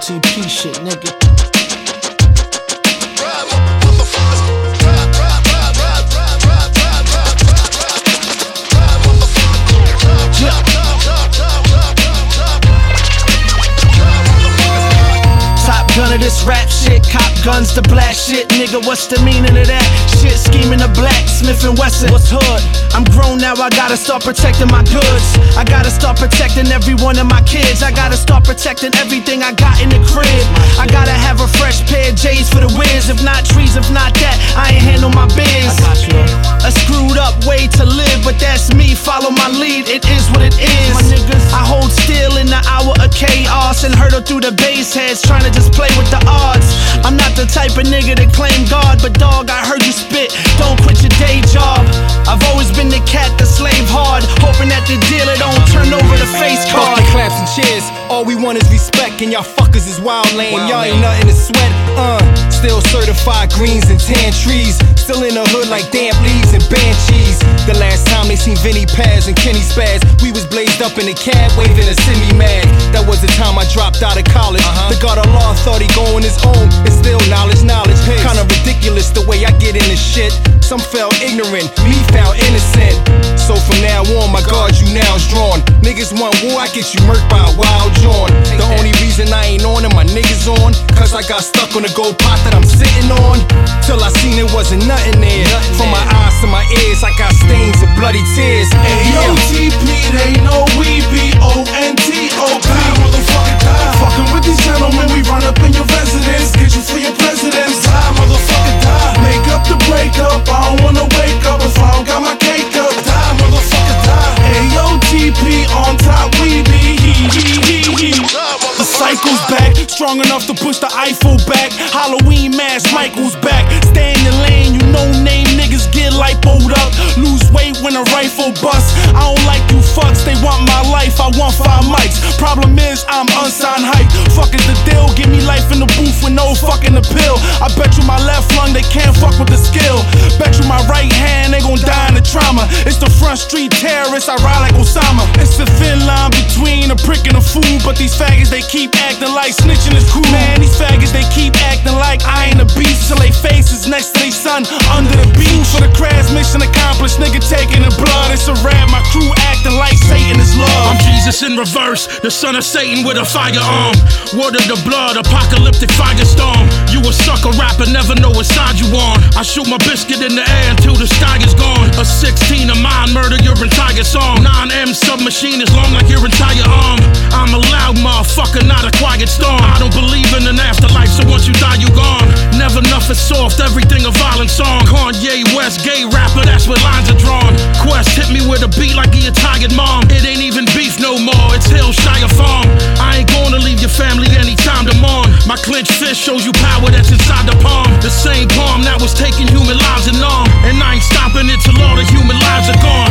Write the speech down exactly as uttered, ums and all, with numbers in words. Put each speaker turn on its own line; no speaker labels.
T P shit, nigga. Gun of this rap shit, cop guns to blast shit. Nigga, what's the meaning of that? Shit, scheming the black, Smith and Wesson. What's hood? I'm grown now, I gotta start protecting my goods. I gotta start protecting every one of my kids. I gotta start protecting everything I got in the crib. I gotta have a fresh pair of J's for the whiz. If not trees, if not that, I ain't handle my biz. A screwed up way to live, but that's me. Follow my lead, it is what it is. I hold still in the hour of chaos and hurdle through the base heads, trying to just play with the odds. I'm not the type of nigga to claim God, but dog, I heard you spit, don't quit your day job. I've always been the cat that slave hard, hoping that the dealer don't turn over the face card.
Fuck the claps and cheers, all we want is respect, and y'all fuckers is wild lame. Y'all ain't nothing to sweat, uh still certified greens and tan trees, still in the hood like damp leaves and banshees. The last time they seen Vinny Paz and Kenny Spaz, we was blazed up in the cab waving a semi mag. That was the time I dropped out of college. uh-huh. The God of law thought he going his own, it's still knowledge, knowledge. Kinda ridiculous the way I get into shit. Some fell ignorant, me found innocent. So from now on, my guard you now's drawn. Niggas want war, I get you murked by a wild John. The only reason I ain't on and my niggas on, cause I got stuck on the gold pot that I'm sitting on. Till I seen it wasn't nothing there. From my eyes to my ears, I got stains of bloody tears.
Ayo, T P, they know we be O N T O P. Motherfucker, die. Fucking with these gentlemen, we run up in your residence, get you for your presidents. Die, motherfucker, die. Make up the breakup, I don't wanna wake up if I don't got my cake up. Die, motherfucker, die. Ayo, T P, on top we be. He, he, he, he. The cycle's back, strong enough to push the Eiffel back. Halloween mask, Michael's back. Stay in your lane, you know name niggas get lipoed up. Lose weight when a rifle busts. I don't like you fucks, they want my life, I want five mics. Problem is, I'm unsigned hype. Fuck is the deal, give me life in the booth with no fucking appeal. I bet you my left lung, they can't fuck with the skill. Bet you my right hand, they gon' die in the trauma. It's the front street terrorists, I ride like Osama. It's the thin line between a prick and a fool, but these faggots, they keep acting like snitching is cool. Man, these faggots, they keep acting like I ain't a beast, till they faces next to they son under the beach. For the crash, mission accomplished, nigga taking the blood. It's a rap, my crew acting like Satan is love.
I'm Jesus in reverse, the son of Satan with a firearm. Word of the blood, apocalyptic firestorm. You a sucker rapper, never know what side you on. I shoot my biscuit in the air until the sky is gone. A sixteen of mine, murder your entire song. nine M submachine is long like your entire arm. I'm a loud motherfucker, not a quiet storm. I don't believe in an afterlife, so once you die, you gone. Never nothing soft, everything a violent song. Kanye West, gay rapper, that's where lines are drawn. Quest hit me with a beat like he a tired mom. It ain't even beef no more, it's Hillshire Farm. I ain't gonna leave your family anytime to mourn. My clenched fist shows you power that's inside the palm. The same palm that was taking human lives and arm. And I ain't stopping it till all the human lives are gone.